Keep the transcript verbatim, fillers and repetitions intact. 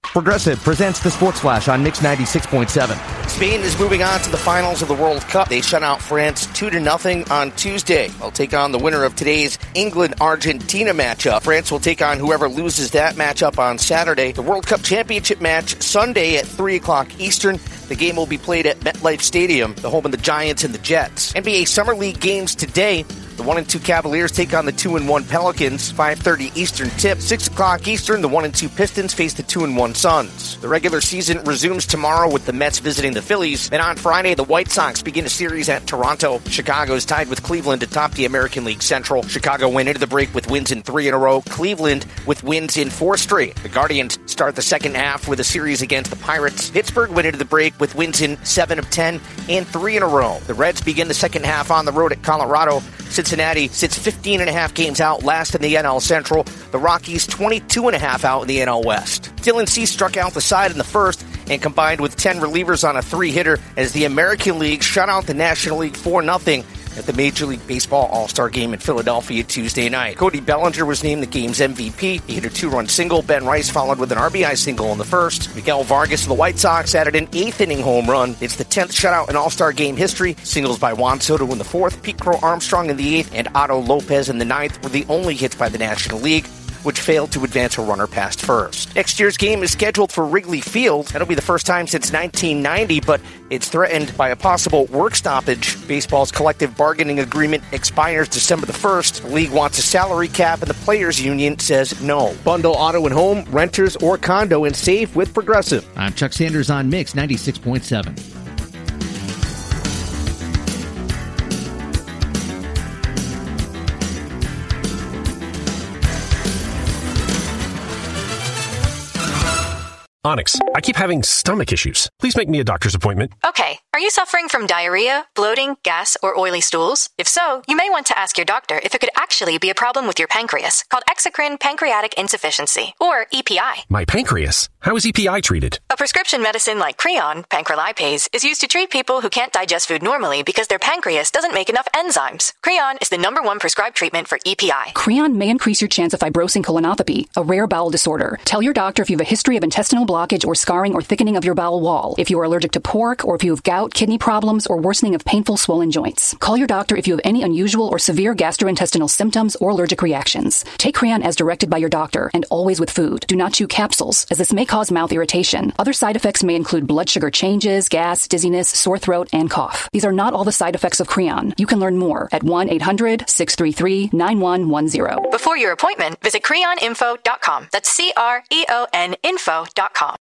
Progressive presents the Sports Flash on Mix ninety-six point seven. Spain is moving on to the finals of the World Cup. They shut out France two to nothing on Tuesday. They'll take on the winner of today's England-Argentina matchup. France will take on whoever loses that matchup on Saturday. The World Cup Championship match Sunday at three o'clock Eastern. The game will be played at MetLife Stadium, the home of the Giants and the Jets. N B A Summer League games today. The one and two Cavaliers take on the two and one Pelicans. five thirty Eastern tip. six o'clock Eastern, the one and two Pistons face the two and one Suns. The regular season resumes tomorrow with the Mets visiting the Phillies. Then on Friday, the White Sox begin a series at Toronto. Chicago is tied with Cleveland atop the American League Central. Chicago went into the break with wins in three in a row. Cleveland with wins in four straight. The Guardians start the second half with a series against the Pirates. Pittsburgh went into the break with wins in seven of ten and three in a row. The Reds begin the second half on the road at Colorado. Cincinnati sits fifteen and a half games out, last in the N L Central. The Rockies twenty-two and a half out in the N L West. Dylan Cease struck out the side in the first and combined with ten relievers on a three-hitter as the American League shut out the National League four nothing at the Major League Baseball All-Star Game in Philadelphia Tuesday night. Cody Bellinger was named the game's M V P. He hit a two-run single. Ben Rice followed with an R B I single in the first. Miguel Vargas of the White Sox added an eighth-inning home run. It's the tenth shutout in All-Star Game history. Singles by Juan Soto in the fourth, Pete Crow Armstrong in the eighth, and Otto Lopez in the ninth were the only hits by the National League, which failed to advance a runner past first. Next year's game is scheduled for Wrigley Field. That'll be the first time since nineteen ninety, but it's threatened by a possible work stoppage. Baseball's collective bargaining agreement expires December the first. The league wants a salary cap, and the players' union says no. Bundle auto and home, renters, or condo, and save with Progressive. I'm Chuck Sanders on Mix ninety-six point seven. Onyx, I keep having stomach issues. Please make me a doctor's appointment. Okay. Are you suffering from diarrhea, bloating, gas, or oily stools? If so, you may want to ask your doctor if it could actually be a problem with your pancreas, called exocrine pancreatic insufficiency, or E P I. My pancreas? How is E P I treated? A prescription medicine like Creon, pancrelipase, is used to treat people who can't digest food normally because their pancreas doesn't make enough enzymes. Creon is the number one prescribed treatment for E P I. Creon may increase your chance of fibrosing colonopathy, a rare bowel disorder. Tell your doctor if you have a history of intestinal blockage or scarring or thickening of your bowel wall, if you are allergic to pork, or if you have gout, kidney problems, or worsening of painful swollen joints. Call your doctor if you have any unusual or severe gastrointestinal symptoms or allergic reactions. Take Creon as directed by your doctor, and always with food. Do not chew capsules, as this may cause mouth irritation. Other side effects may include blood sugar changes, gas, dizziness, sore throat, and cough. These are not all the side effects of Creon. You can learn more at one eight hundred six three three nine one one zero. Before your appointment, visit creon info dot com. That's C R E O N info dot com.